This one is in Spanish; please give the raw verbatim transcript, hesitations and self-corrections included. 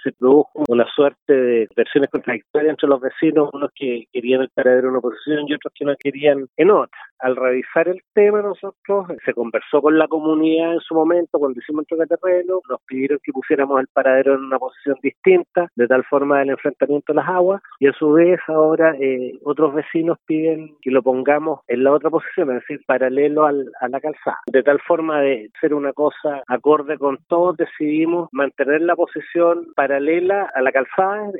se produjo una suerte de versiones contradictorias entre los vecinos, unos que querían el paradero en una posición y otros que no querían en otra. Al revisar el tema, nosotros se conversó con la comunidad en su momento, cuando hicimos el tocaterreno, nos pidieron que pusiéramos el paradero en una posición distinta, de tal forma del enfrentamiento de las aguas, y a su vez ahora eh, otros vecinos piden que lo pongamos en la otra posición, es decir, paralelo al, a la calzada. De tal forma de ser una cosa acorde con todos, decidimos mantener la posición paralela a la calzada